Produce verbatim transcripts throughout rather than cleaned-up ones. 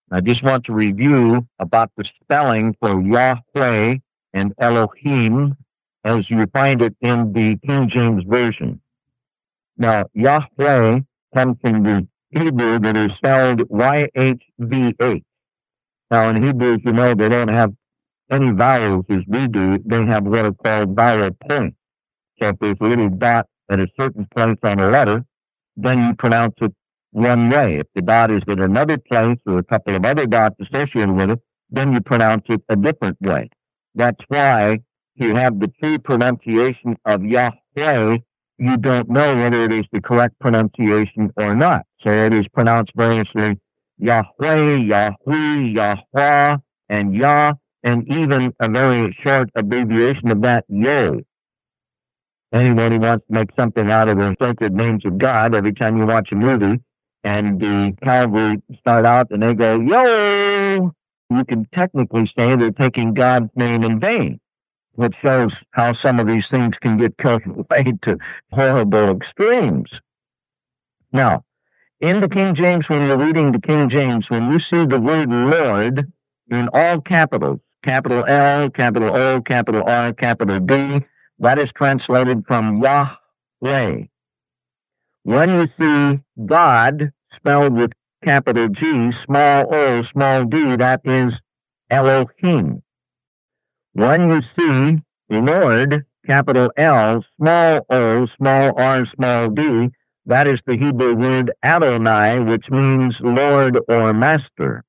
I just want to review about the spelling for Yahweh and Elohim as you find it in the King James Version. Now, Yahweh comes from the Hebrew that is spelled Y H V H. Now, in Hebrew, as you know, they don't have any vowels as we do. They have what are called vowel points. So if there's a little dot at a certain place on a letter, then you pronounce it one way. If the dot is at another place or a couple of other dots associated with it, then you pronounce it a different way. That's why you have the true pronunciation of Yahweh. You don't know whether it is the correct pronunciation or not. So it is pronounced variously Yahweh, Yahweh, Yahweh, and Yah, and even a very short abbreviation of that, Yod. Anyone who wants to make something out of the sacred names of God, every time you watch a movie and the cavalry start out and they go, yo, you can technically say they're taking God's name in vain, which shows how some of these things can get carried to horrible extremes. Now, in the King James, when you're reading the King James, when you see the word Lord in all capitals, capital L, capital O, capital R, capital D, that is translated from Yahweh. When you see God spelled with capital G, small o, small d, that is Elohim. When you see Lord, capital L, small o, small r, small d, that is the Hebrew word Adonai, which means Lord or Master.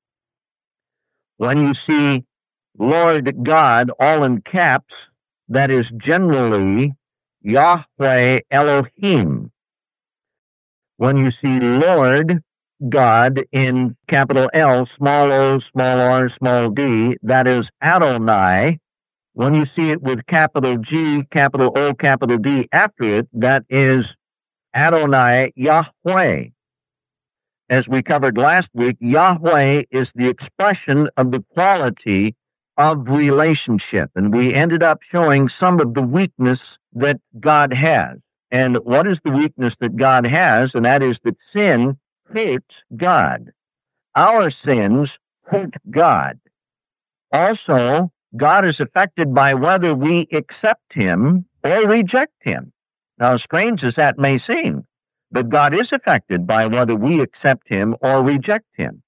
When you see Lord God, all in caps, that is generally Yahweh Elohim. When you see Lord God in capital L, small o, small r, small d, that is Adonai. When you see it with capital G, capital O, capital D after it, that is Adonai Yahweh. As we covered last week, Yahweh is the expression of the quality of relationship. And we ended up showing some of the weakness that God has. And what is the weakness that God has? And that is that sin hurts God. Our sins hurt God. Also, God is affected by whether we accept him or reject him. Now, strange as that may seem, but God is affected by whether we accept him or reject him.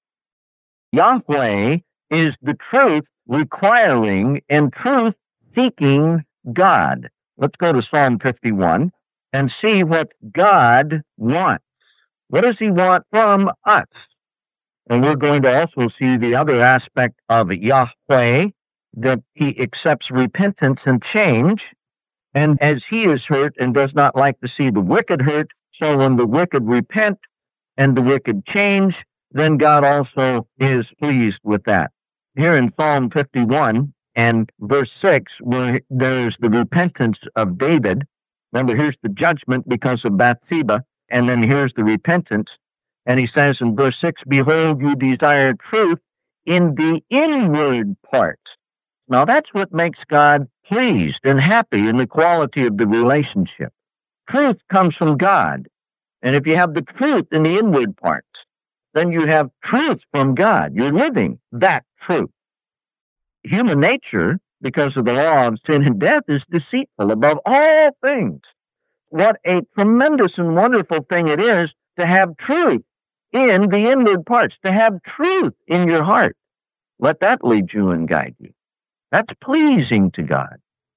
Yahweh is the truth requiring and truth seeking God. Let's go to Psalm fifty-one and see what God wants. What does he want from us? And we're going to also see the other aspect of Yahweh, that he accepts repentance and change. And as he is hurt and does not like to see the wicked hurt, so when the wicked repent and the wicked change, then God also is pleased with that. Here in Psalm fifty-one and verse six, where there's the repentance of David. Remember, here's the judgment because of Bathsheba, and then here's the repentance. And he says in verse six, behold, you desire truth in the inward parts. Now that's what makes God pleased and happy in the quality of the relationship. Truth comes from God. And if you have the truth in the inward parts, then you have truth from God. You're living that truth. Human nature, because of the law of sin and death, is deceitful above all things. What a tremendous and wonderful thing it is to have truth in the inward parts, to have truth in your heart. Let that lead you and guide you. That's pleasing to God.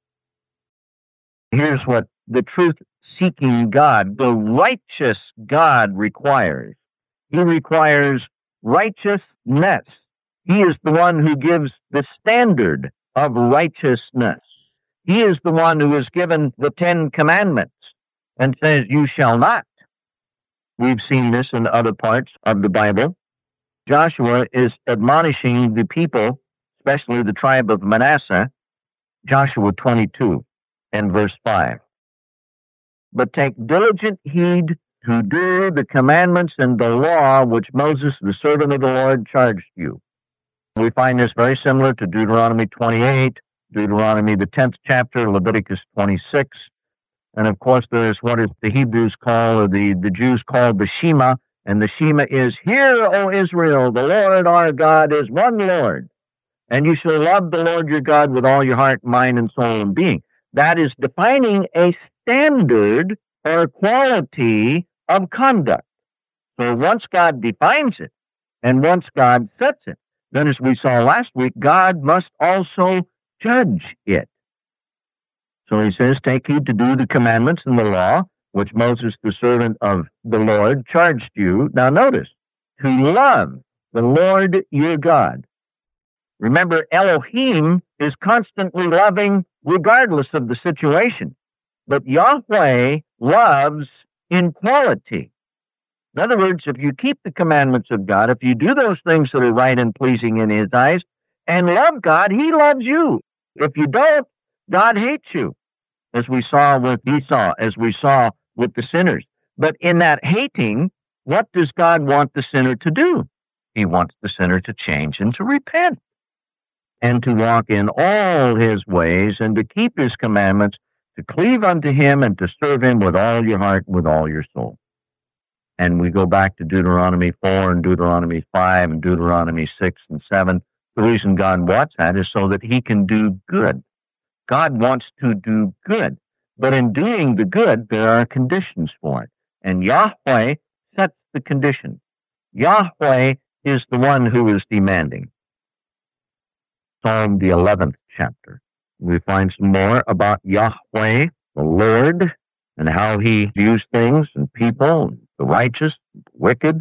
Here's what the truth-seeking God, the righteous God, requires. He requires righteousness. He is the one who gives the standard of righteousness. He is the one who has given the Ten Commandments and says, you shall not. We've seen this in other parts of the Bible. Joshua is admonishing the people, especially the tribe of Manasseh, Joshua twenty-two and verse five. But take diligent heed to do the commandments and the law which Moses, the servant of the Lord, charged you. We find this very similar to Deuteronomy twenty-eight, Deuteronomy the tenth chapter, Leviticus twenty-six, and of course there is what is the Hebrews call, or the, the Jews call the Shema, And the Shema is, Hear, O Israel, the Lord our God is one Lord. And you shall love the Lord your God with all your heart, mind, and soul and being. That is defining a standard or quality of conduct. So once God defines it, and once God sets it, then as we saw last week, God must also judge it. So he says, take heed to do the commandments and the law, which Moses, the servant of the Lord, charged you. Now notice, to love the Lord your God. Remember, Elohim is constantly loving regardless of the situation. But Yahweh loves in quality. In other words, if you keep the commandments of God, if you do those things that are right and pleasing in his eyes, and love God, he loves you. If you don't, God hates you, as we saw with Esau, as we saw with the sinners. But in that hating, what does God want the sinner to do? He wants the sinner to change and to repent, and to walk in all his ways, and to keep his commandments, to cleave unto him, and to serve him with all your heart, with all your soul. And we go back to Deuteronomy four and Deuteronomy five and Deuteronomy six and seven. The reason God wants that is so that he can do good. God wants to do good. But in doing the good, there are conditions for it. And Yahweh sets the conditions. Yahweh is the one who is demanding. Psalm, the eleventh chapter. We find some more about Yahweh, the Lord, and how he views things and people, the righteous, the wicked.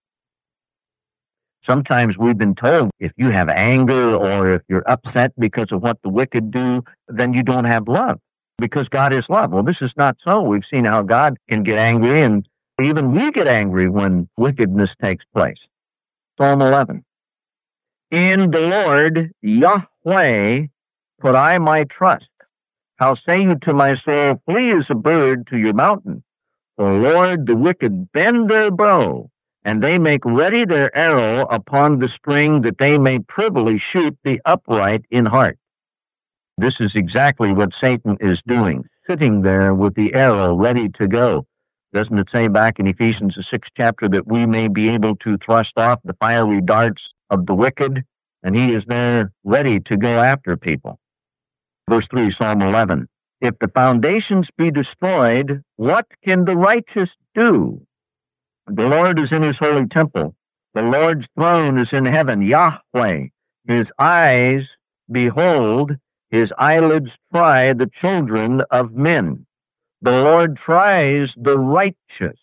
Sometimes we've been told if you have anger or if you're upset because of what the wicked do, then you don't have love, because God is love. Well, this is not so. We've seen how God can get angry, and even we get angry when wickedness takes place. Psalm eleven. In the Lord, Yahweh, put I my trust. How say you to my soul, flee as a bird to your mountain? For Lord, the wicked bend their bow, and they make ready their arrow upon the string, that they may privily shoot the upright in heart. This is exactly what Satan is doing, sitting there with the arrow ready to go. Doesn't it say back in Ephesians, the sixth chapter, that we may be able to thrust off the fiery darts of the wicked? And he is there ready to go after people. Verse three, Psalm eleven. If the foundations be destroyed, what can the righteous do? The Lord is in his holy temple. The Lord's throne is in heaven. Yahweh, his eyes behold, his eyelids try the children of men. The Lord tries the righteous.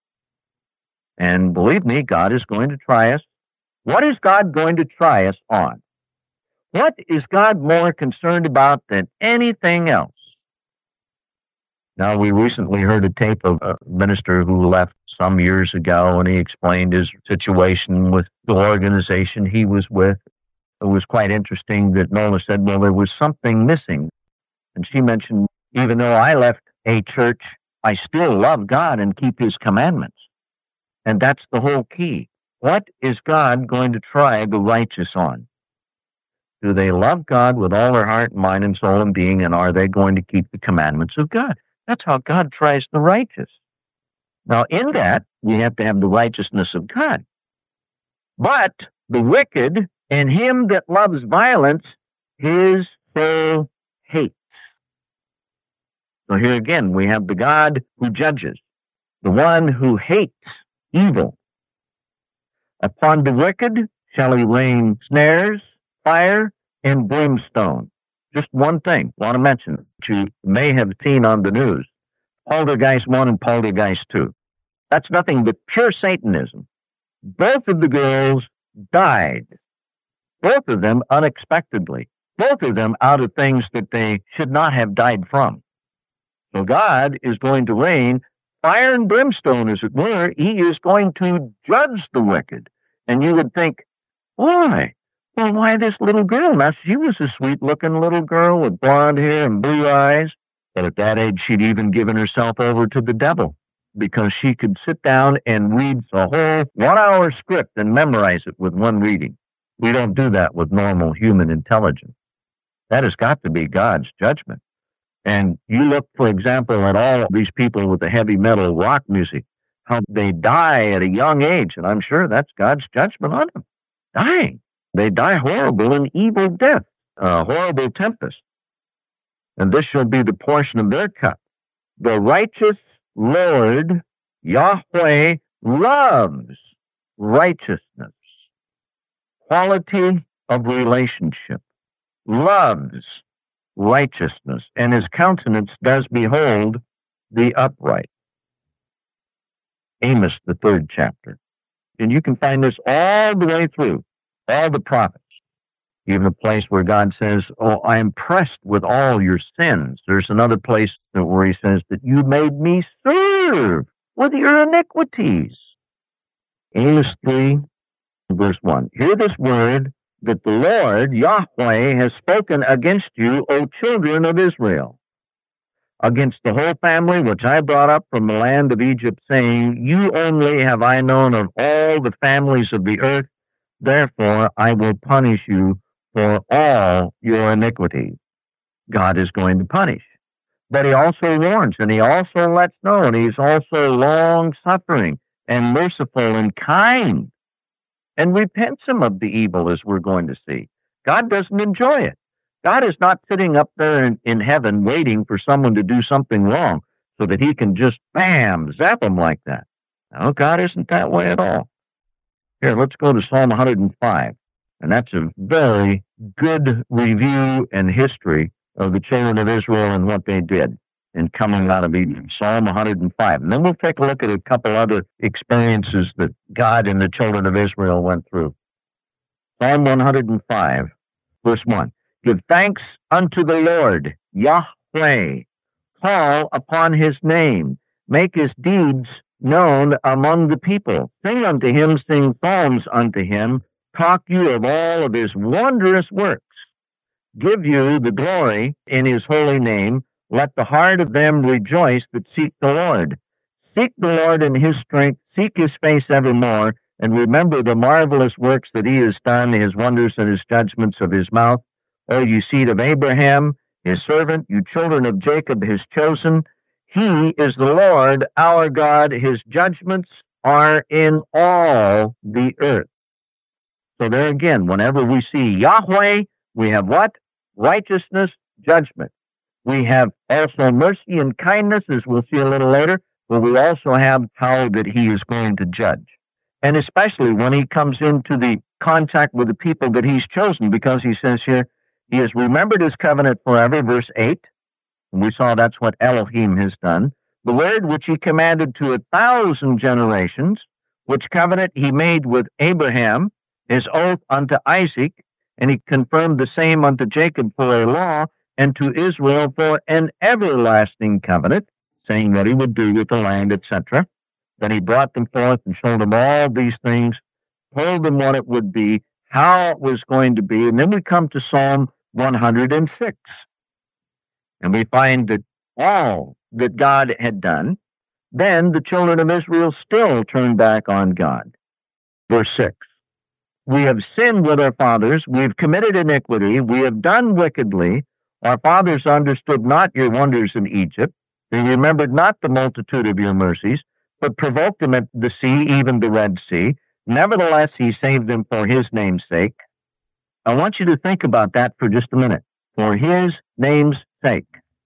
And believe me, God is going to try us. What is God going to try us on? What is God more concerned about than anything else? Now, we recently heard a tape of a minister who left some years ago, and he explained his situation with the organization he was with. It was quite interesting that Nola said, well, there was something missing. And she mentioned, even though I left a church, I still love God and keep his commandments. And that's the whole key. What is God going to try the righteous on? Do they love God with all their heart, mind, and soul and being, and are they going to keep the commandments of God? That's how God tries the righteous. Now, in that, we have to have the righteousness of God. But the wicked and him that loves violence, his soul hates. So here again, we have the God who judges, the one who hates evil. Upon the wicked shall he rain snares, fire, and brimstone. Just one thing I want to mention that you may have seen on the news. Poltergeist one and Poltergeist two. That's nothing but pure Satanism. Both of the girls died. Both of them unexpectedly. Both of them out of things that they should not have died from. So God is going to rain fire and brimstone, as it were. He is going to judge the wicked. And you would think, why? Well, why this little girl? Now, she was a sweet-looking little girl with blonde hair and blue eyes. But at that age, she'd even given herself over to the devil, because she could sit down and read a whole one-hour script and memorize it with one reading. We don't do that with normal human intelligence. That has got to be God's judgment. And you look, for example, at all these people with the heavy metal rock music. how they die at a young age, and I'm sure that's God's judgment on them. Dying. They die horrible and evil death, a horrible tempest. And this shall be the portion of their cup. The righteous Lord, Yahweh, loves righteousness, quality of relationship, loves righteousness, and his countenance does behold the upright. Amos, the third chapter. And you can find this all the way through, all the prophets. Even a place where God says, oh, I am pressed with all your sins. There's another place where he says that you made me serve with your iniquities. Amos three, verse one. Hear this word that the Lord, Yahweh, has spoken against you, O children of Israel, against the whole family which I brought up from the land of Egypt, saying, you only have I known of all the families of the earth, therefore I will punish you for all your iniquities. God is going to punish. But he also warns, and he also lets know, and he's also long-suffering and merciful and kind, and repents him of the evil, as we're going to see. God doesn't enjoy it. God is not sitting up there in, in heaven waiting for someone to do something wrong so that he can just, bam, zap them like that. No, God isn't that way at all. Here, let's go to Psalm one hundred five. And that's a very good review and history of the children of Israel and what they did in coming out of Egypt. Psalm one hundred five. And then we'll take a look at a couple other experiences that God and the children of Israel went through. Psalm one hundred five, verse one. Give thanks unto the Lord, Yahweh. Call upon his name. Make his deeds known among the people. Sing unto him, sing psalms unto him. Talk you of all of his wondrous works. Give you the glory in his holy name. Let the heart of them rejoice that seek the Lord. Seek the Lord in his strength. Seek his face evermore. And remember the marvelous works that he has done, his wonders and his judgments of his mouth. O you seed of Abraham, his servant, you children of Jacob, his chosen. He is the Lord, our God. His judgments are in all the earth. So there again, whenever we see Yahweh, we have what? Righteousness, judgment. We have also mercy and kindness, as we'll see a little later, but we also have how that he is going to judge. And especially when he comes into the contact with the people that he's chosen, because he says here, he has remembered his covenant forever, verse eight. And we saw that's what Elohim has done. The word which he commanded to a thousand generations, which covenant he made with Abraham, his oath unto Isaac, and he confirmed the same unto Jacob for a law, and to Israel for an everlasting covenant, saying that he would do with the land, et cetera. Then he brought them forth and showed them all these things, told them what it would be, how it was going to be, and then we come to Psalm one hundred six. And we find that all that God had done, then the children of Israel still turned back on God. Verse six. We have sinned with our fathers, we have committed iniquity, we have done wickedly. Our fathers understood not your wonders in Egypt. They remembered not the multitude of your mercies, but provoked them at the sea, even the Red Sea. Nevertheless, he saved them for his name's sake. I want you to think about that for just a minute. For his name's sake.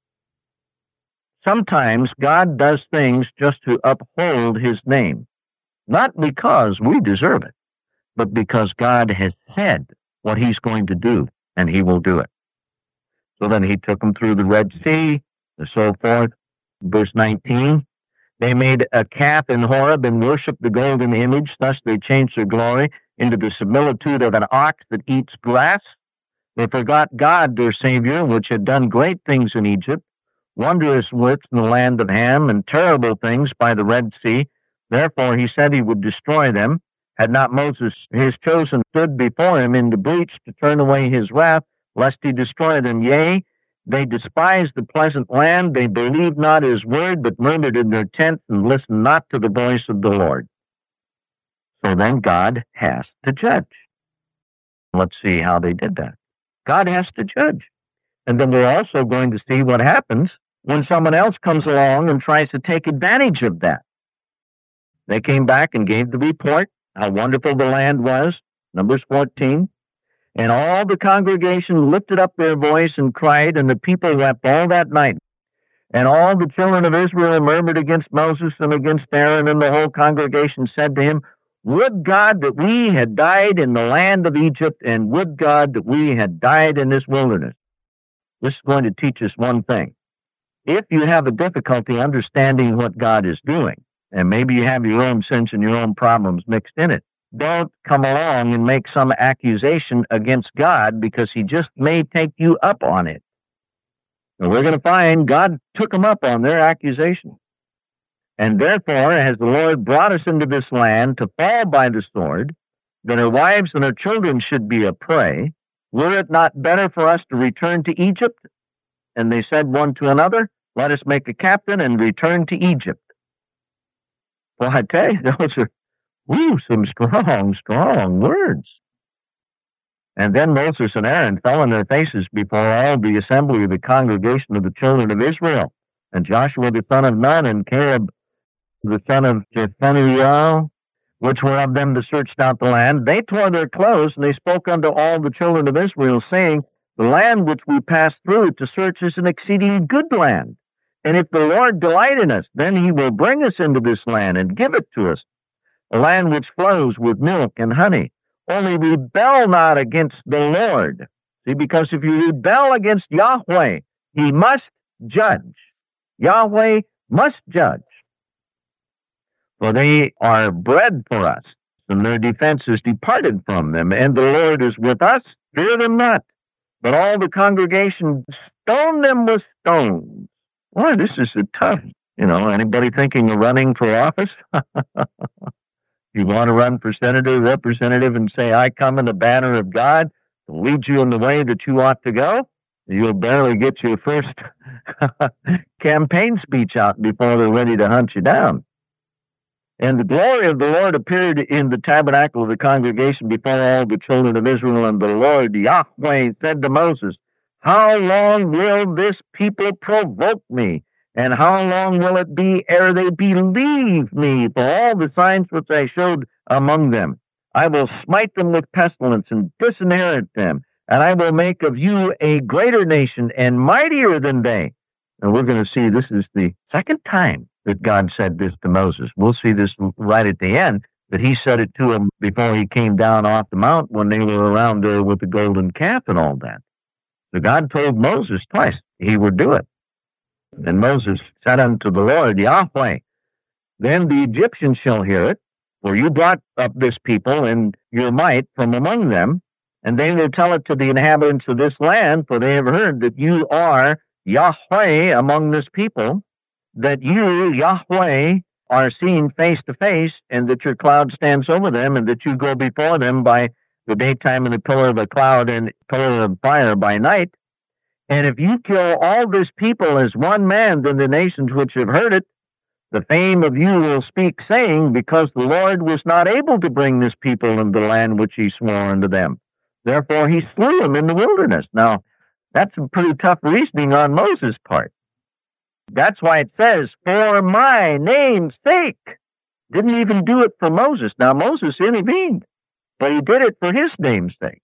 Sometimes God does things just to uphold his name. Not because we deserve it, but because God has said what he's going to do, and he will do it. So then he took them through the Red Sea, and so forth. Verse nineteen, they made a calf in Horeb and worshipped the golden image. Thus they changed their glory into the similitude of an ox that eats grass. They forgot God, their Savior, which had done great things in Egypt, wondrous works in the land of Ham, and terrible things by the Red Sea. Therefore he said he would destroy them. Had not Moses, his chosen, stood before him in the breach to turn away his wrath, lest he destroy them. Yea, they despised the pleasant land. They believed not his word, but murmured in their tents and listened not to the voice of the Lord. So then God has to judge. Let's see how they did that. God has to judge. And then we're also going to see what happens when someone else comes along and tries to take advantage of that. They came back and gave the report, how wonderful the land was, Numbers fourteen. And all the congregation lifted up their voice and cried, and the people wept all that night. And all the children of Israel murmured against Moses and against Aaron, and the whole congregation said to him, Would God that we had died in the land of Egypt, and would God that we had died in this wilderness. This is going to teach us one thing. If you have a difficulty understanding what God is doing, and maybe you have your own sins and your own problems mixed in it, don't come along and make some accusation against God, because he just may take you up on it. And we're going to find God took them up on their accusation. And therefore, as the Lord brought us into this land to fall by the sword, that our wives and our children should be a prey, were it not better for us to return to Egypt? And they said one to another, Let us make a captain and return to Egypt. Well, I tell you, those are Ooh, some strong, strong words. And then Moses and Aaron fell on their faces before all the assembly of the congregation of the children of Israel. And Joshua the son of Nun and Caleb the son of Jephunneh, which were of them that searched out the land, they tore their clothes, and they spoke unto all the children of Israel, saying, The land which we passed through to search is an exceeding good land. And if the Lord delight in us, then he will bring us into this land and give it to us, a land which flows with milk and honey. Only rebel not against the Lord. See, because if you rebel against Yahweh, he must judge. Yahweh must judge. For they are bread for us, and their defense is departed from them, and the Lord is with us. Fear them not. But all the congregation stoned them with stones. Boy, this is a tough, you know, anybody thinking of running for office? You want to run for senator, representative, and say, I come in the banner of God to lead you in the way that you ought to go? You'll barely get your first campaign speech out before they're ready to hunt you down. And the glory of the Lord appeared in the tabernacle of the congregation before all the children of Israel, and the Lord Yahweh said to Moses, How long will this people provoke me? And how long will it be ere they believe me for all the signs which I showed among them? I will smite them with pestilence and disinherit them, and I will make of you a greater nation and mightier than they. And we're going to see this is the second time that God said this to Moses. We'll see this right at the end, that he said it to him before he came down off the mount when they were around there with the golden calf and all that. So God told Moses twice he would do it. And Moses said unto the Lord, Yahweh, Then the Egyptians shall hear it, for you brought up this people in your might from among them, and they will tell it to the inhabitants of this land, for they have heard that you are Yahweh among this people, that you, Yahweh, are seen face to face, and that your cloud stands over them, and that you go before them by the daytime in the pillar of a cloud and pillar of fire by night. And if you kill all this people as one man, then the nations which have heard it, the fame of you will speak, saying, Because the Lord was not able to bring this people into the land which he swore unto them. Therefore he slew them in the wilderness. Now, that's some pretty tough reasoning on Moses' part. That's why it says, For my name's sake. Didn't even do it for Moses. Now, Moses intervened, but he did it for his name's sake.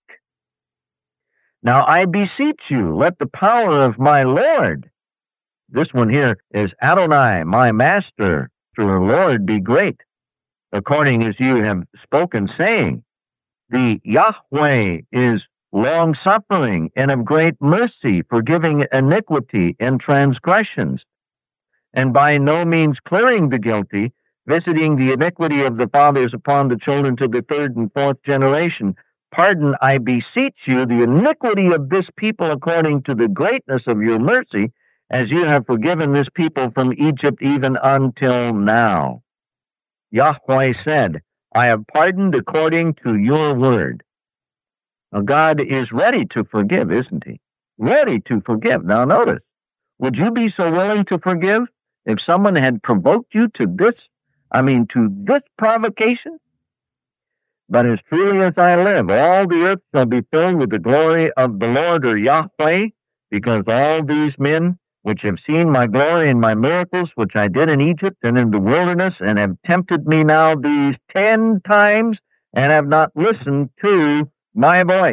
Now I beseech you, let the power of my Lord, this one here is Adonai, my master, to the Lord be great, according as you have spoken, saying, The Yahweh is long-suffering and of great mercy, forgiving iniquity and transgressions, and by no means clearing the guilty, visiting the iniquity of the fathers upon the children to the third and fourth generation. Pardon, I beseech you, the iniquity of this people according to the greatness of your mercy, as you have forgiven this people from Egypt even until now. Yahweh said, I have pardoned according to your word. Now, God is ready to forgive, isn't he? Ready to forgive. Now, notice, would you be so willing to forgive if someone had provoked you to this, I mean, to this provocation? But as truly as I live, all the earth shall be filled with the glory of the Lord or Yahweh, because all these men which have seen my glory and my miracles, which I did in Egypt and in the wilderness, and have tempted me now these ten times, and have not listened to my voice.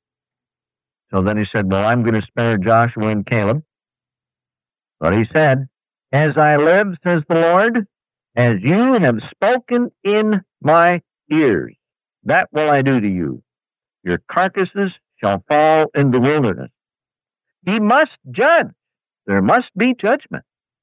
So then he said, well, I'm going to spare Joshua and Caleb. But he said, as I live, says the Lord, as you have spoken in my ears, that will I do to you. Your carcasses shall fall in the wilderness. He must judge. There must be judgment.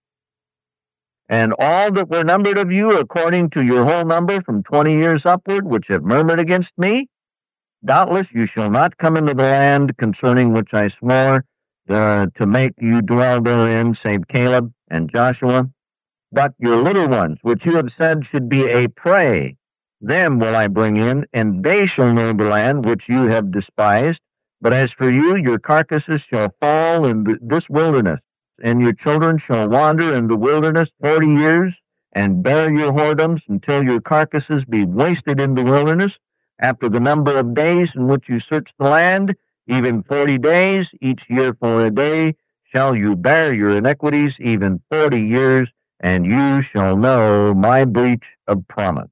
And all that were numbered of you, according to your whole number from twenty years upward, which have murmured against me, doubtless you shall not come into the land concerning which I swore uh, to make you dwell therein, save Caleb and Joshua. But your little ones, which you have said should be a prey, them will I bring in, and they shall know the land which you have despised. But as for you, your carcasses shall fall in the, this wilderness, and your children shall wander in the wilderness forty years, and bear your whoredoms until your carcasses be wasted in the wilderness. After the number of days in which you search the land, even forty days, each year for a day, shall you bear your iniquities, even forty years, and you shall know my breach of promise.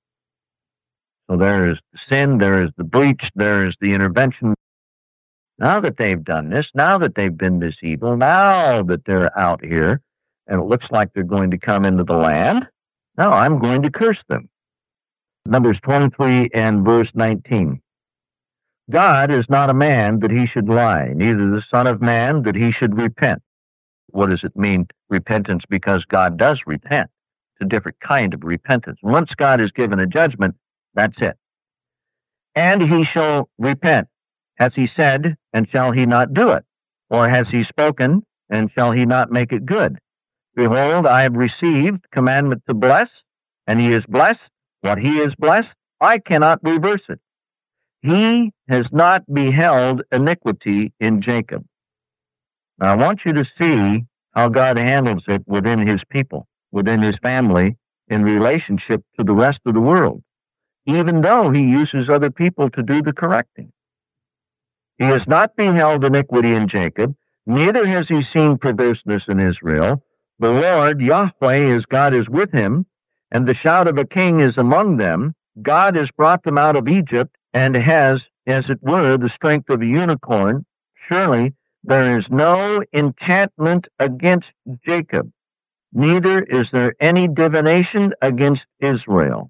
So there is the sin, there is the breach, there is the intervention. Now that they've done this, now that they've been this evil, now that they're out here, and it looks like they're going to come into the land, now I'm going to curse them. Numbers twenty-three and verse nineteen. God is not a man that he should lie, neither the Son of Man that he should repent. What does it mean, repentance? Because God does repent. It's a different kind of repentance. Once God has given a judgment, that's it. And he shall repent. Has he said, and shall he not do it? Or has he spoken, and shall he not make it good? Behold, I have received commandment to bless, and he is blessed. What he is blessed, I cannot reverse it. He has not beheld iniquity in Jacob. Now, I want you to see how God handles it within his people, within his family, in relationship to the rest of the world, even though he uses other people to do the correcting. He has not beheld iniquity in Jacob, neither has he seen perverseness in Israel. The Lord, Yahweh, his God, is with him, and the shout of a king is among them. God has brought them out of Egypt, and has, as it were, the strength of a unicorn. Surely there is no enchantment against Jacob, neither is there any divination against Israel.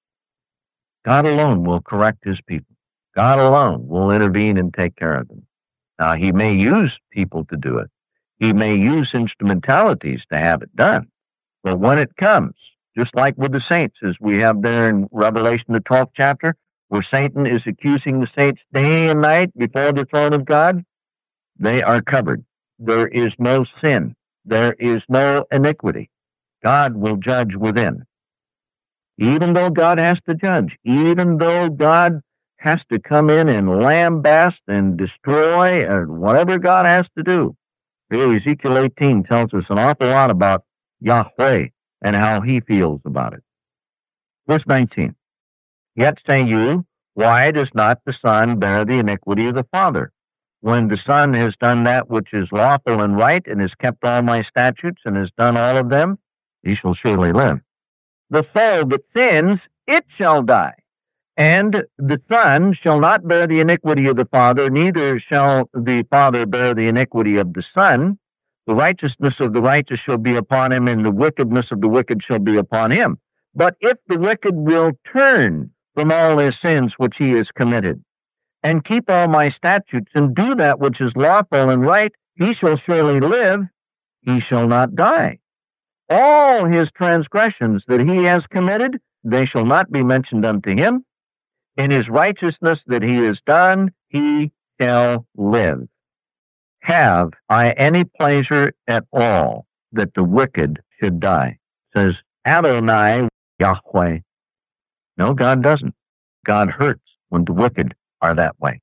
God alone will correct his people. God alone will intervene and take care of them. Now, he may use people to do it. He may use instrumentalities to have it done. But when it comes, just like with the saints, as we have there in Revelation, the twelfth chapter, where Satan is accusing the saints day and night before the throne of God, they are covered. There is no sin. There is no iniquity. God will judge within. Even though God has to judge, even though God has to come in and lambaste and destroy, and whatever God has to do. Here, Ezekiel eighteen tells us an awful lot about Yahweh and how he feels about it. Verse nineteen. Yet say you, why does not the Son bear the iniquity of the Father? When the Son has done that which is lawful and right, and has kept all my statutes, and has done all of them, he shall surely live. The soul that sins, it shall die. And the Son shall not bear the iniquity of the Father, neither shall the Father bear the iniquity of the Son. The righteousness of the righteous shall be upon him, and the wickedness of the wicked shall be upon him. But if the wicked will turn from all his sins which he has committed, and keep all my statutes, and do that which is lawful and right, he shall surely live, he shall not die. All his transgressions that he has committed, they shall not be mentioned unto him. In his righteousness that he has done, he shall live. Have I any pleasure at all that the wicked should die? Says Adonai Yahweh. No, God doesn't. God hurts when the wicked are that way.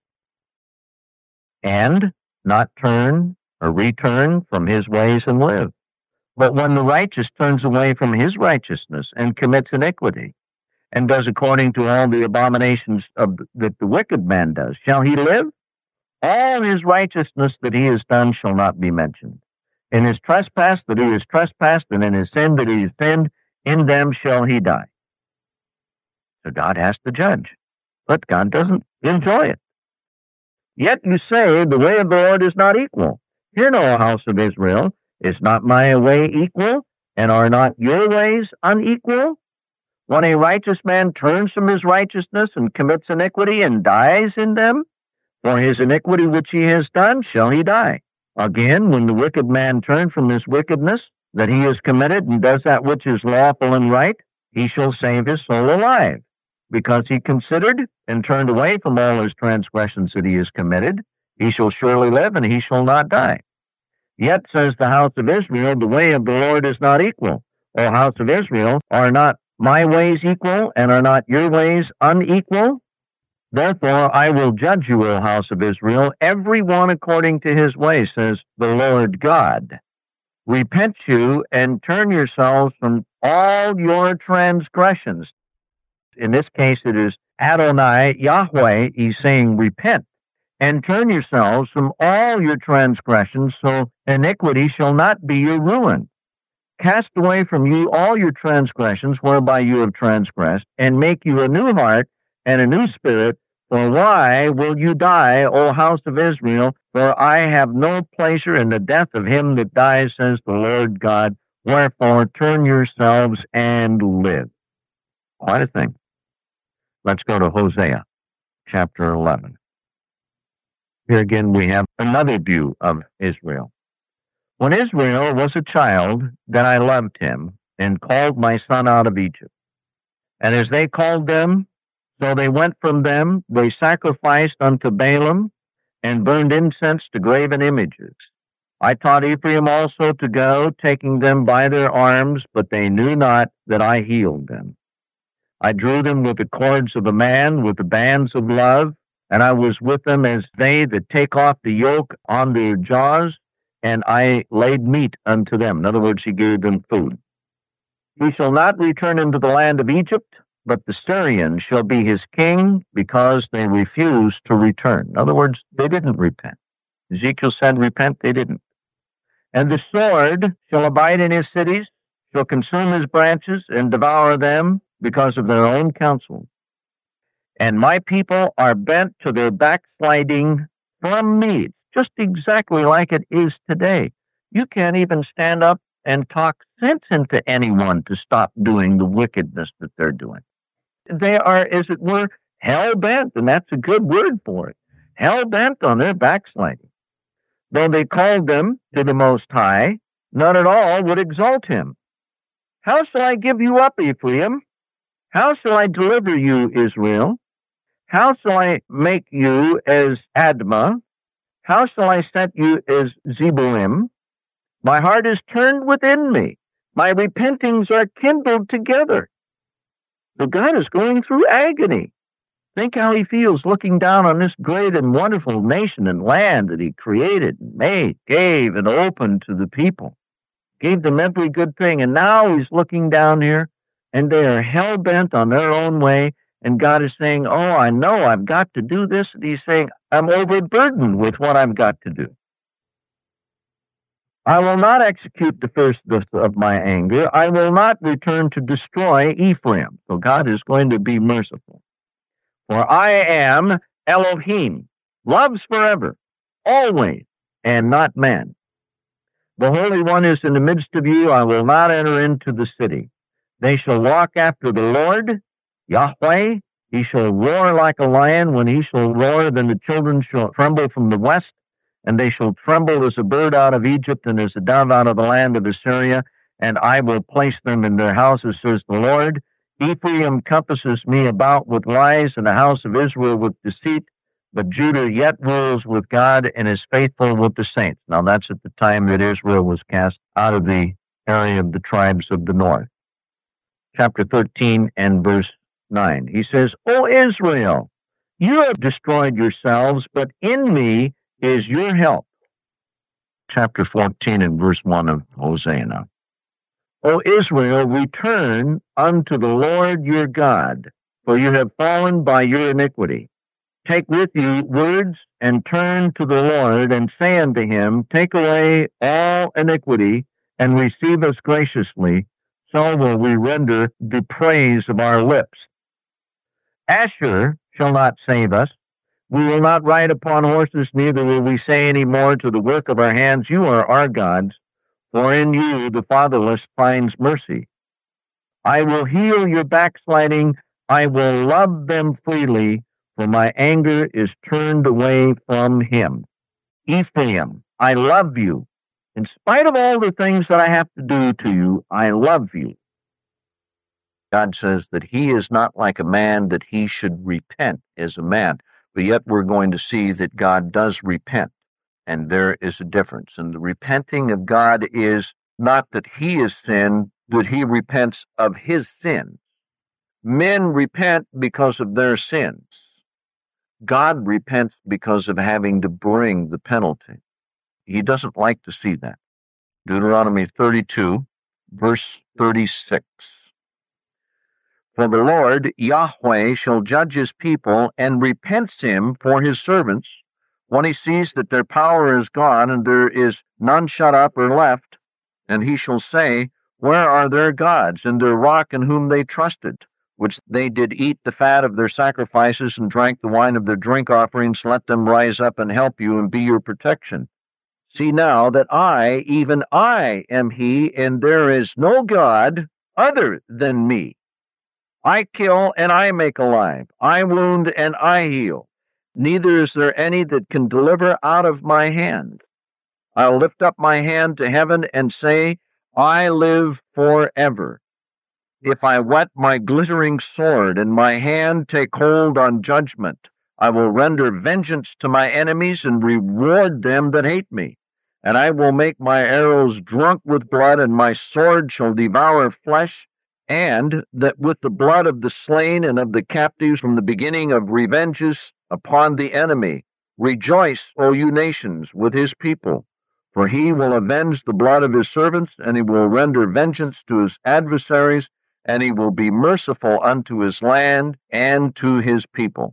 And not turn or return from his ways and live. But when the righteous turns away from his righteousness and commits iniquity, and does according to all the abominations of, that the wicked man does, shall he live? All his righteousness that he has done shall not be mentioned. In his trespass that he has trespassed, and in his sin that he has sinned, in them shall he die. So God has to judge, but God doesn't enjoy it. Yet you say, the way of the Lord is not equal. Hear, O house of Israel, is not my way equal, and are not your ways unequal? When a righteous man turns from his righteousness and commits iniquity and dies in them, for his iniquity which he has done shall he die. Again, when the wicked man turns from his wickedness that he has committed and does that which is lawful and right, he shall save his soul alive, because he considered and turned away from all his transgressions that he has committed. He shall surely live, and he shall not die. Yet, says the house of Israel, the way of the Lord is not equal. O house of Israel, are not my ways equal, and are not your ways unequal? Therefore I will judge you, O house of Israel, every one according to his way, says the Lord God. Repent you, and turn yourselves from all your transgressions. In this case, it is Adonai, Yahweh, he's saying, repent, and turn yourselves from all your transgressions, so iniquity shall not be your ruin. Cast away from you all your transgressions, whereby you have transgressed, and make you a new heart and a new spirit. For why will you die, O house of Israel? For I have no pleasure in the death of him that dies, says the Lord God. Wherefore turn yourselves and live. Quite a thing. Let's go to Hosea, chapter eleven. Here again we have another view of Israel. When Israel was a child, then I loved him, and called my son out of Egypt. And as they called them, so they went from them, they sacrificed unto Baalim, and burned incense to graven images. I taught Ephraim also to go, taking them by their arms, but they knew not that I healed them. I drew them with the cords of a man, with the bands of love, and I was with them as they that take off the yoke on their jaws, and I laid meat unto them. In other words, he gave them food. He shall not return into the land of Egypt, but the Syrian shall be his king, because they refused to return. In other words, they didn't repent. Ezekiel said, repent, they didn't. And the sword shall abide in his cities, shall consume his branches, and devour them, because of their own counsel. And my people are bent to their backsliding from me. It's just exactly like it is today. You can't even stand up and talk sense into anyone to stop doing the wickedness that they're doing. They are, as it were, hell-bent, and that's a good word for it, hell-bent on their backsliding. Though they called them to the Most High, none at all would exalt him. How shall I give you up, Ephraim? How shall I deliver you, Israel? How shall I make you as Admah? How shall I set you as Zeboim? My heart is turned within me. My repentings are kindled together. So God is going through agony. Think how he feels looking down on this great and wonderful nation and land that he created, and made, gave, and opened to the people. Gave them every good thing. And now he's looking down here, and they are hell-bent on their own way. And God is saying, oh, I know I've got to do this. And he's saying, I'm overburdened with what I've got to do. I will not execute the first of my anger. I will not return to destroy Ephraim. So God is going to be merciful. For I am Elohim, loves forever, always, and not man. The Holy One is in the midst of you. I will not enter into the city. They shall walk after the Lord, Yahweh. He shall roar like a lion. When he shall roar, then the children shall tremble from the west, and they shall tremble as a bird out of Egypt, and as a dove out of the land of Assyria. And I will place them in their houses, says the Lord. Ephraim compasses me about with lies, and the house of Israel with deceit. But Judah yet rules with God and is faithful with the saints. Now that's at the time that Israel was cast out of the area of the tribes of the north. Chapter thirteen and verse nine. He says, O Israel, you have destroyed yourselves, but in me is your help. Chapter fourteen and verse one of Hosea now. O Israel, return unto the Lord your God, for you have fallen by your iniquity. take with you words and turn to the Lord and say unto him, take away all iniquity and receive us graciously, so will we render the praise of our lips. Asher shall not save us. We will not ride upon horses, neither will we say any more to the work of our hands, you are our gods, for in you the fatherless finds mercy. I will heal your backsliding, I will love them freely, for my anger is turned away from him. Ephraim, I love you. In spite of all the things that I have to do to you, I love you. God says that he is not like a man that he should repent as a man. But yet we're going to see that God does repent, and there is a difference. And the repenting of God is not that he is sinned, that he repents of his sins. Men repent because of their sins. God repents because of having to bring the penalty. He doesn't like to see that. Deuteronomy thirty-two, verse thirty-six. For the Lord, Yahweh, shall judge his people, and repents him for his servants, when he sees that their power is gone, and there is none shut up or left. And he shall say, where are their gods, and their rock in whom they trusted, which they did eat the fat of their sacrifices, and drank the wine of their drink offerings? Let them rise up and help you, and be your protection. See now that I, even I, am he, and there is no God other than me. I kill and I make alive. I wound and I heal. Neither is there any that can deliver out of my hand. I'll lift up my hand to heaven and say, I live forever. If I whet my glittering sword and my hand take hold on judgment, I will render vengeance to my enemies and reward them that hate me. And I will make my arrows drunk with blood, and my sword shall devour flesh, and that with the blood of the slain and of the captives from the beginning of revenges upon the enemy. Rejoice, O you nations, with his people, for he will avenge the blood of his servants, and he will render vengeance to his adversaries, and he will be merciful unto his land and to his people.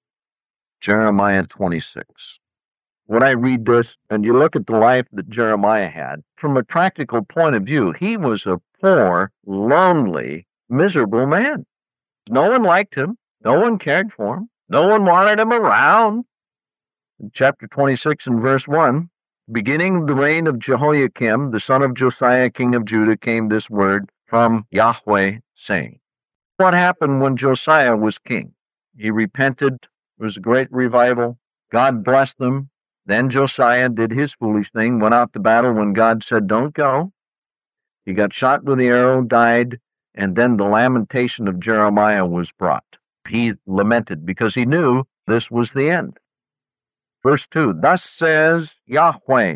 Jeremiah twenty-six. When I read this, and you look at the life that Jeremiah had, from a practical point of view, he was a poor, lonely, miserable man. No one liked him. No one cared for him. No one wanted him around. In chapter twenty-six and verse one, beginning of the reign of Jehoiakim, the son of Josiah, king of Judah, came this word from Yahweh, saying, what happened when Josiah was king? He repented. There was a great revival. God blessed them. Then Josiah did his foolish thing, went out to battle when God said, don't go. He got shot with the arrow, died, and then the lamentation of Jeremiah was brought. He lamented because he knew this was the end. Verse two, thus says Yahweh,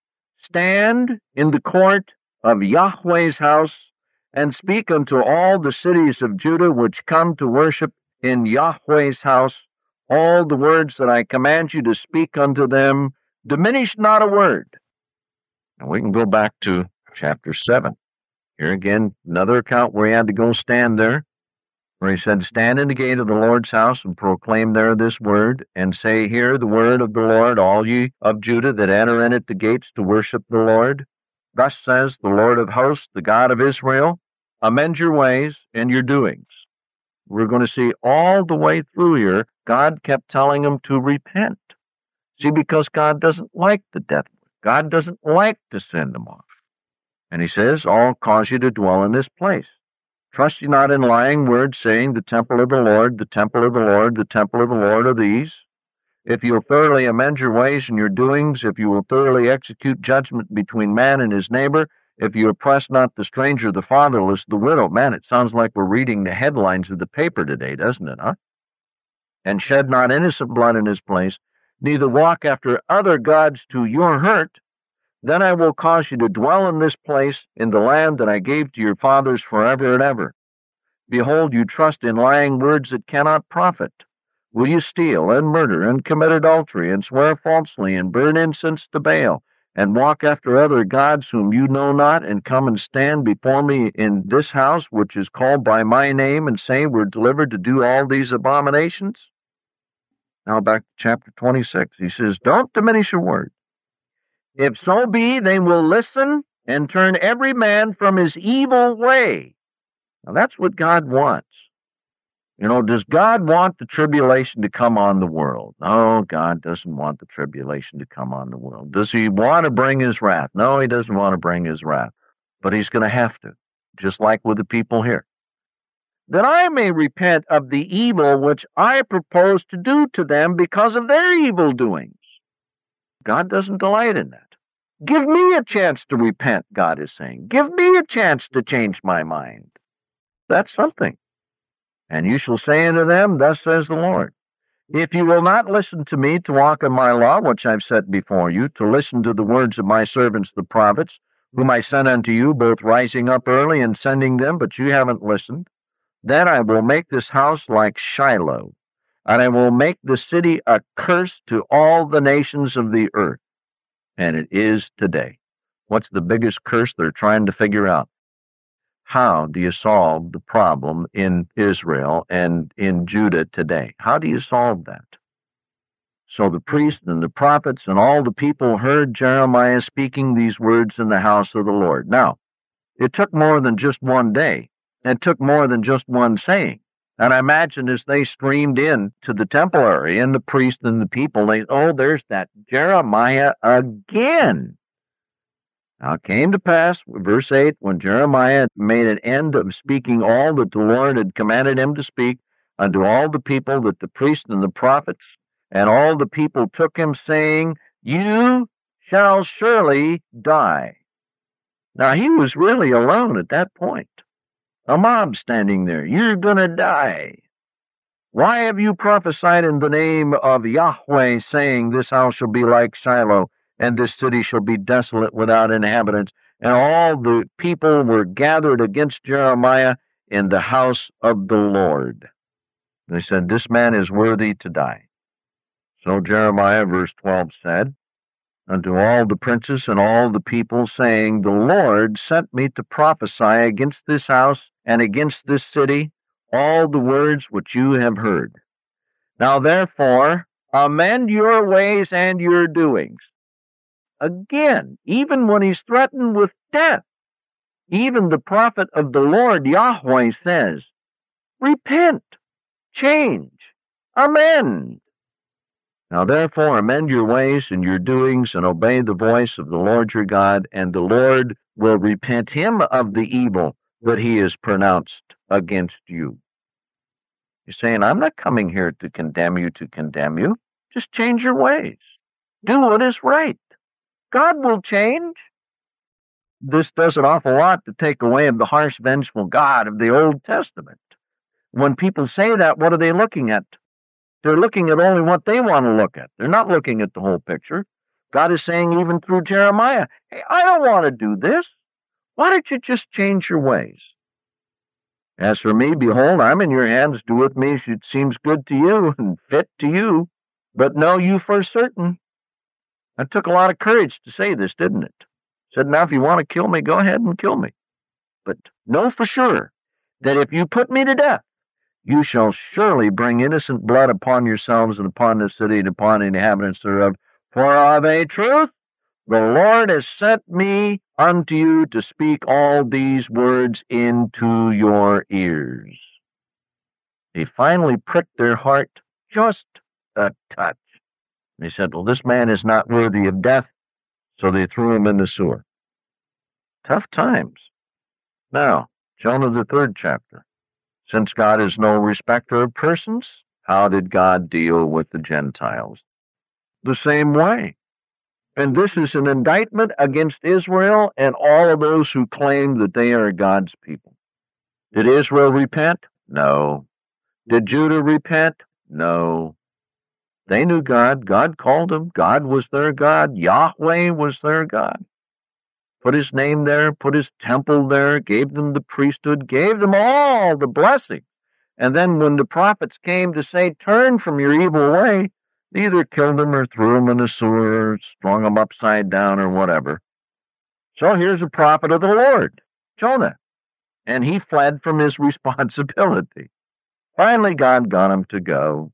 stand in the court of Yahweh's house, and speak unto all the cities of Judah which come to worship in Yahweh's house, all the words that I command you to speak unto them, diminish not a word. And we can go back to chapter seven. Here again, another account where he had to go stand there, where he said, stand in the gate of the Lord's house and proclaim there this word, and say, hear the word of the Lord, all ye of Judah that enter in at the gates to worship the Lord. Thus says the Lord of hosts, the God of Israel, amend your ways and your doings. We're going to see all the way through here, God kept telling them to repent. See, because God doesn't like the death. God doesn't like to send them off. And he says, I'll cause you to dwell in this place. Trust you not in lying words, saying, the temple of the Lord, the temple of the Lord, the temple of the Lord are these. If you'll thoroughly amend your ways and your doings, if you will thoroughly execute judgment between man and his neighbor, if you oppress not the stranger, the fatherless, the widow. Man, it sounds like we're reading the headlines of the paper today, doesn't it, huh? And shed not innocent blood in his place, neither walk after other gods to your hurt, then I will cause you to dwell in this place, in the land that I gave to your fathers forever and ever. Behold, you trust in lying words that cannot profit. Will you steal and murder and commit adultery and swear falsely and burn incense to Baal and walk after other gods whom you know not, and come and stand before me in this house which is called by my name, and say, we're delivered to do all these abominations? Now back to chapter twenty-six. He says, don't diminish your word. If so be they will listen and turn every man from his evil way. Now that's what God wants. You know, does God want the tribulation to come on the world? No, God doesn't want the tribulation to come on the world. Does he want to bring his wrath? No, he doesn't want to bring his wrath. But he's going to have to, just like with the people here. That I may repent of the evil which I propose to do to them because of their evil doings. God doesn't delight in that. Give me a chance to repent, God is saying. Give me a chance to change my mind. That's something. And you shall say unto them, thus says the Lord, if you will not listen to me to walk in my law, which I've set before you, to listen to the words of my servants the prophets, whom I sent unto you, both rising up early and sending them, but you haven't listened, then I will make this house like Shiloh, and I will make the city a curse to all the nations of the earth. And it is today. What's the biggest curse they're trying to figure out? How do you solve the problem in Israel and in Judah today? How do you solve that? So the priests and the prophets and all the people heard Jeremiah speaking these words in the house of the Lord. Now, it took more than just one day. It took more than just one saying. And I imagine as they streamed in to the temple area, and the priests and the people, they, oh, there's that Jeremiah again. Now it came to pass, verse eight, when Jeremiah made an end of speaking all that the Lord had commanded him to speak unto all the people, that the priests and the prophets and all the people took him, saying, you shall surely die. Now he was really alone at that point. A mob standing there. You're going to die. Why have you prophesied in the name of Yahweh, saying, this house shall be like Shiloh, and this city shall be desolate without inhabitants? And all the people were gathered against Jeremiah in the house of the Lord. They said, this man is worthy to die. So Jeremiah, verse twelve, said, unto all the princes and all the people, saying, the Lord sent me to prophesy against this house and against this city all the words which you have heard. Now therefore, amend your ways and your doings. Again, even when he's threatened with death, even the prophet of the Lord, Yahweh, says, repent, change, amend. Now therefore amend your ways and your doings, and obey the voice of the Lord your God, and the Lord will repent him of the evil that he has pronounced against you. You're saying, I'm not coming here to condemn you to condemn you. Just change your ways. Do what is right. God will change. This does an awful lot to take away of the harsh, vengeful God of the Old Testament. When people say that, what are they looking at? They're looking at only what they want to look at. They're not looking at the whole picture. God is saying, even through Jeremiah, hey, I don't want to do this. Why don't you just change your ways? As for me, behold, I'm in your hands. Do with me as it seems good to you and fit to you. But know you for certain. That took a lot of courage to say this, didn't it? Said, now if you want to kill me, go ahead and kill me. But know for sure that if you put me to death, you shall surely bring innocent blood upon yourselves and upon the city and upon the inhabitants thereof. For of a truth, the Lord has sent me unto you to speak all these words into your ears. He finally pricked their heart just a touch. They said, well, this man is not worthy of death, so they threw him in the sewer. Tough times. Now, Jonah, the third chapter. Since God is no respecter of persons, how did God deal with the Gentiles? The same way. And this is an indictment against Israel and all of those who claim that they are God's people. Did Israel repent? No. Did Judah repent? No. They knew God. God called them. God was their God. Yahweh was their God. Put his name there, put his temple there, gave them the priesthood, gave them all the blessing. And then when the prophets came to say, turn from your evil way, they either killed them or threw them in the sewer, or strung them upside down or whatever. So here's a prophet of the Lord, Jonah. And he fled from his responsibility. Finally, God got him to go.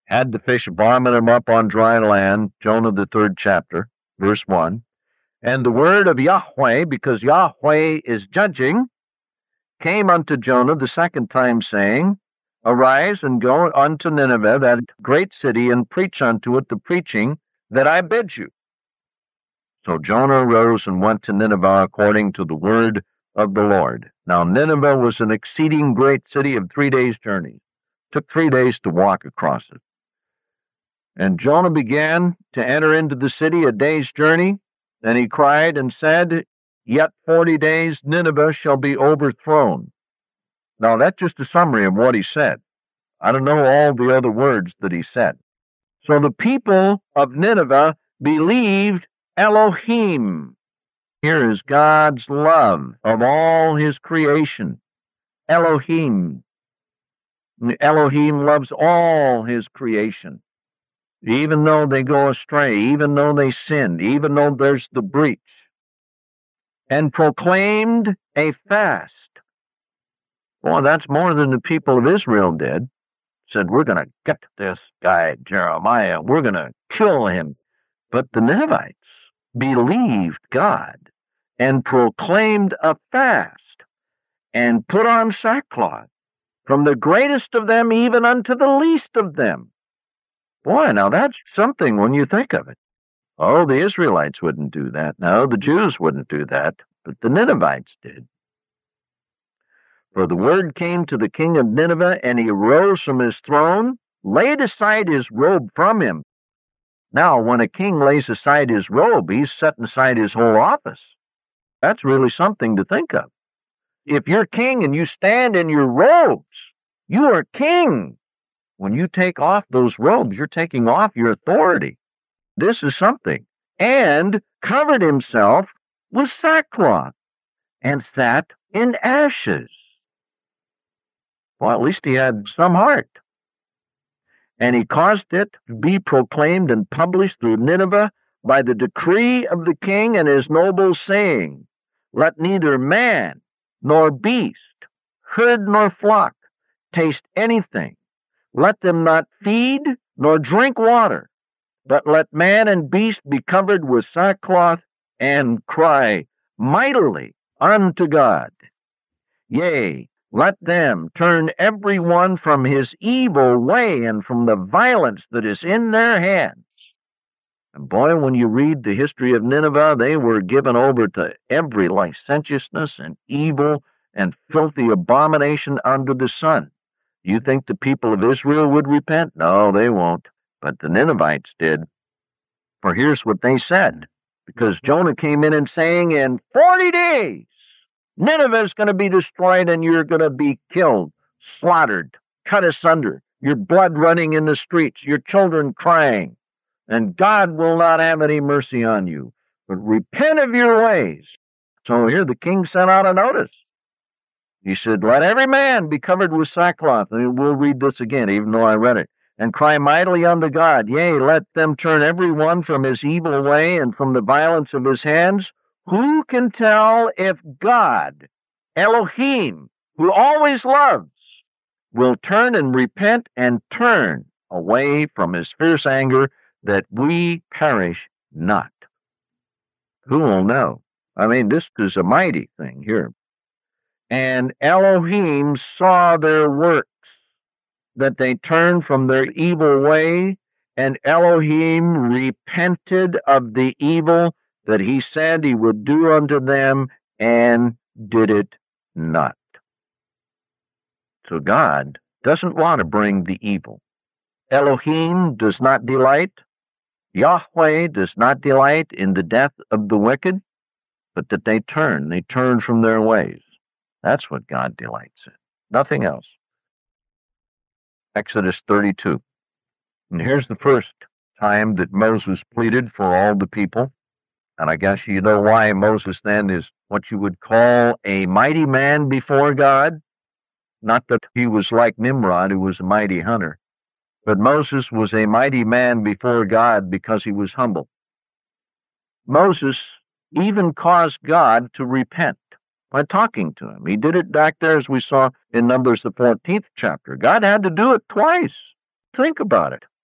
had the fish vomit him up on dry land, Jonah the third chapter, verse one. And the word of Yahweh, because Yahweh is judging, came unto Jonah the second time, saying, Arise and go unto Nineveh, that great city, and preach unto it the preaching that I bid you. So Jonah arose and went to Nineveh according to the word of the Lord. Now Nineveh was an exceeding great city of three days' journey. It took three days to walk across it. And Jonah began to enter into the city a day's journey, and he cried and said, Yet forty days Nineveh shall be overthrown. Now that's just a summary of what he said. I don't know all the other words that he said. So the people of Nineveh believed Elohim. Here is God's love of all his creation. Elohim. Elohim loves all his creation. Even though they go astray, even though they sinned, even though there's the breach. And proclaimed a fast. Well, that's more than the people of Israel did. Said, we're going to get this guy, Jeremiah. We're going to kill him. But the Ninevites believed God and proclaimed a fast and put on sackcloth, from the greatest of them even unto the least of them. Boy, now that's something when you think of it. Oh, the Israelites wouldn't do that. No, the Jews wouldn't do that, but the Ninevites did. For the word came to the king of Nineveh, and he arose from his throne, laid aside his robe from him. Now, when a king lays aside his robe, he's setting aside his whole office. That's really something to think of. If you're king and you stand in your robes, you are king. When you take off those robes, you're taking off your authority. This is something. And covered himself with sackcloth and sat in ashes. Well, at least he had some heart. And he caused it to be proclaimed and published through Nineveh by the decree of the king and his nobles, saying, Let neither man nor beast, herd nor flock, taste anything. Let them not feed nor drink water, but let man and beast be covered with sackcloth and cry mightily unto God. Yea, let them turn every one from his evil way and from the violence that is in their hands. And boy, when you read the history of Nineveh, they were given over to every licentiousness and evil and filthy abomination under the sun. You think the people of Israel would repent? No, they won't. But the Ninevites did. For here's what they said. Because Jonah came in and saying, in forty days, Nineveh is going to be destroyed and you're going to be killed, slaughtered, cut asunder, your blood running in the streets, your children crying, and God will not have any mercy on you. But repent of your ways. So here the king sent out a notice. He said, let every man be covered with sackcloth. And we'll read this again, even though I read it. And cry mightily unto God. Yea, let them turn every one from his evil way and from the violence of his hands. Who can tell if God, Elohim, who always loves, will turn and repent and turn away from his fierce anger, that we perish not? Who will know? I mean, this is a mighty thing here. And Elohim saw their works, that they turned from their evil way, and Elohim repented of the evil that he said he would do unto them, and did it not. So God doesn't want to bring the evil. Elohim does not delight, Yahweh does not delight in the death of the wicked, but that they turn, they turn from their ways. That's what God delights in, nothing else. Exodus thirty-two. And here's the first time that Moses pleaded for all the people. And I guess you know why Moses then is what you would call a mighty man before God. Not that he was like Nimrod, who was a mighty hunter. But Moses was a mighty man before God because he was humble. Moses even caused God to repent by talking to him. He did it back there, as we saw in Numbers, the fourteenth chapter. God had to do it twice. Think about it.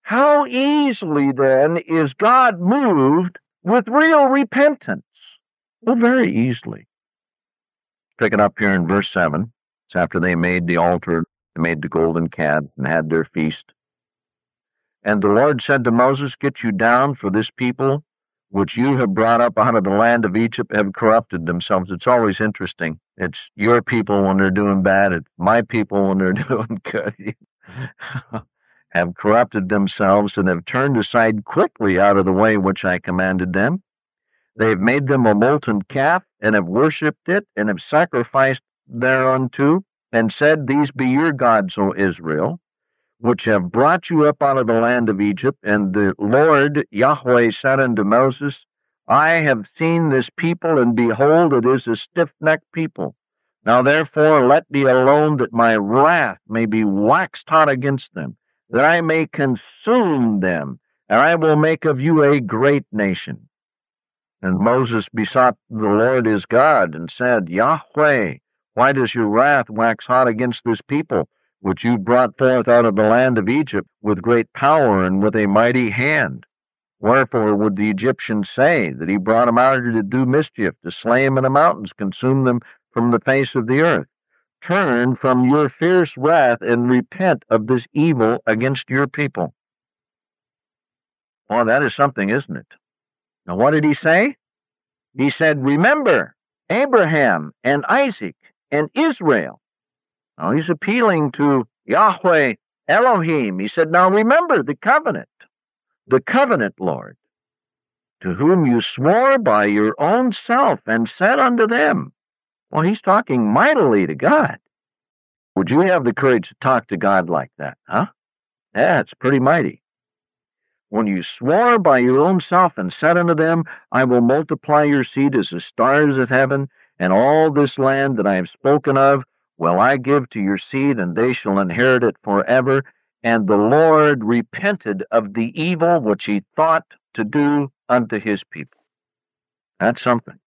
How easily, then, is God moved with real repentance? Well, very easily. Pick it up here in verse seven. It's after they made the altar, they made the golden calf, and had their feast. And the Lord said to Moses, get you down, for this people which you have brought up out of the land of Egypt have corrupted themselves. It's always interesting. It's your people when they're doing bad. It's my people when they're doing good. Have corrupted themselves and have turned aside quickly out of the way which I commanded them. They have made them a molten calf and have worshipped it and have sacrificed thereunto and said, these be your gods, O Israel, which have brought you up out of the land of Egypt. And the Lord Yahweh said unto Moses, I have seen this people, and behold, it is a stiff-necked people. Now therefore let me alone, that my wrath may be waxed hot against them, that I may consume them, and I will make of you a great nation. And Moses besought the Lord his God, and said, Yahweh, why does your wrath wax hot against this people, which you brought forth out of the land of Egypt with great power and with a mighty hand? Wherefore would the Egyptians say that he brought them out to do mischief, to slay them in the mountains, consume them from the face of the earth? Turn from your fierce wrath and repent of this evil against your people. Well, that is something, isn't it? Now, what did he say? He said, remember Abraham and Isaac and Israel. Now, he's appealing to Yahweh Elohim. He said, now remember the covenant, the covenant, Lord, to whom you swore by your own self and said unto them. Well, he's talking mightily to God. Would you have the courage to talk to God like that, huh? That's pretty mighty. When you swore by your own self and said unto them, I will multiply your seed as the stars of heaven, and all this land that I have spoken of will I give to your seed, and they shall inherit it forever. And the Lord repented of the evil which he thought to do unto his people. That's something.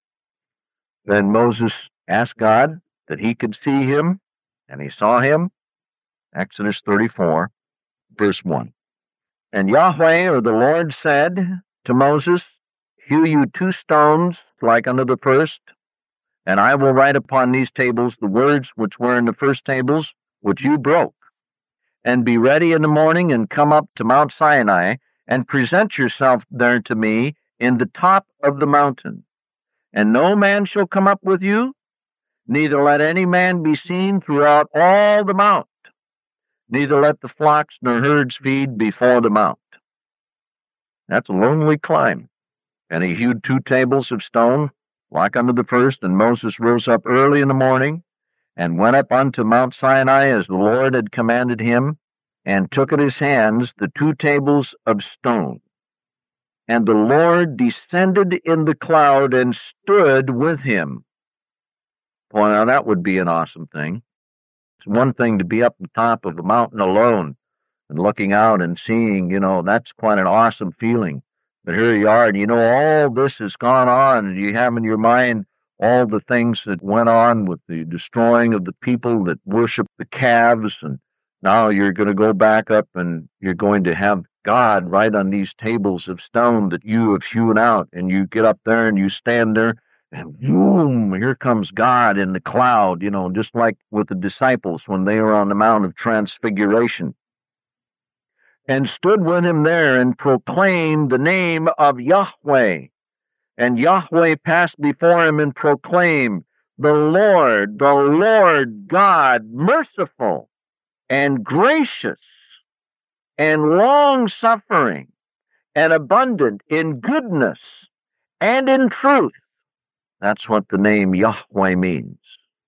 Then Moses asked God that he could see him, and he saw him. Exodus thirty-four, verse one. And Yahweh, or the Lord, said to Moses, hew you two stones like unto the first, and I will write upon these tables the words which were in the first tables, which you broke. And be ready in the morning, and come up to Mount Sinai, and present yourself there to me in the top of the mountain. And no man shall come up with you, neither let any man be seen throughout all the mount, neither let the flocks nor herds feed before the mount. That's a lonely climb. And he hewed two tables of stone, like unto the first, and Moses rose up early in the morning, and went up unto Mount Sinai as the Lord had commanded him, and took in his hands the two tables of stone. And the Lord descended in the cloud and stood with him. Well, now that would be an awesome thing. It's one thing to be up the top of a mountain alone and looking out and seeing, you know, that's quite an awesome feeling. But here you are, and you know all this has gone on, and you have in your mind all the things that went on with the destroying of the people that worship the calves, and now you're going to go back up and you're going to have God right on these tables of stone that you have hewn out, and you get up there and you stand there, and boom, here comes God in the cloud, you know, just like with the disciples when they were on the Mount of Transfiguration. And stood with him there and proclaimed the name of Yahweh. And Yahweh passed before him and proclaimed, the Lord, the Lord God, merciful and gracious and long-suffering and abundant in goodness and in truth. That's what the name Yahweh means.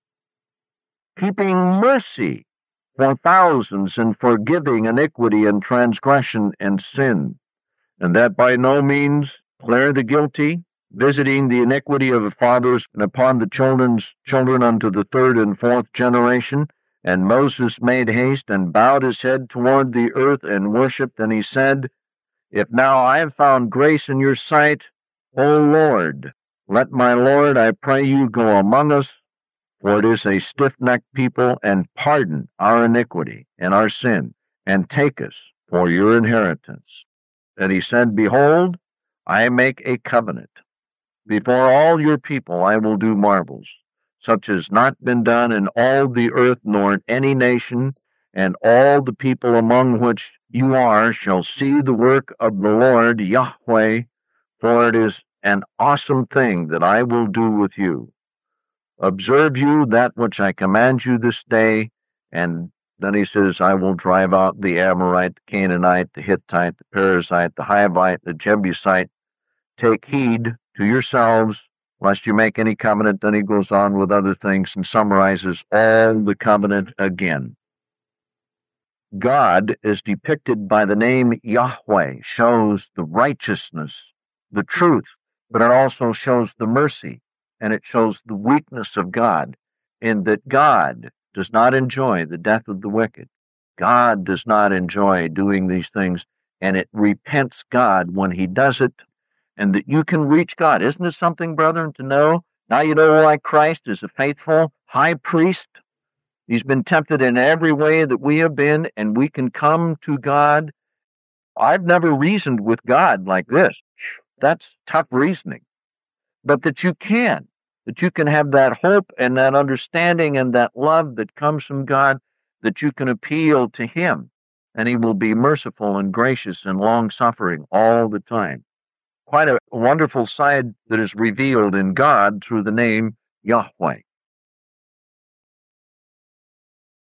Keeping mercy for thousands and forgiving iniquity and transgression and sin, and that by no means clear the guilty, visiting the iniquity of the fathers and upon the children's children unto the third and fourth generation. And Moses made haste and bowed his head toward the earth and worshipped, and he said, if now I have found grace in your sight, O Lord, let my Lord, I pray you, go among us, for it is a stiff-necked people, and pardon our iniquity and our sin, and take us for your inheritance. And he said, Behold, I make a covenant. Before all your people I will do marvels, such as not been done in all the earth nor in any nation, and all the people among which you are shall see the work of the Lord Yahweh, for it is an awesome thing that I will do with you. Observe you that which I command you this day. And then he says, I will drive out the Amorite, the Canaanite, the Hittite, the Perizzite, the Hivite, the Jebusite. Take heed to yourselves, lest you make any covenant. Then he goes on with other things and summarizes all the covenant again. God is depicted by the name Yahweh, shows the righteousness, the truth, but it also shows the mercy, and it shows the weakness of God, in that God does not enjoy the death of the wicked. God does not enjoy doing these things, and it repents God when he does it, and that you can reach God. Isn't it something, brethren, to know? Now you know why Christ is a faithful high priest. He's been tempted in every way that we have been, and we can come to God. I've never reasoned with God like this. That's tough reasoning. But that you can, that you can have that hope and that understanding and that love that comes from God, that you can appeal to him, and he will be merciful and gracious and long-suffering all the time. Quite a wonderful side that is revealed in God through the name Yahweh.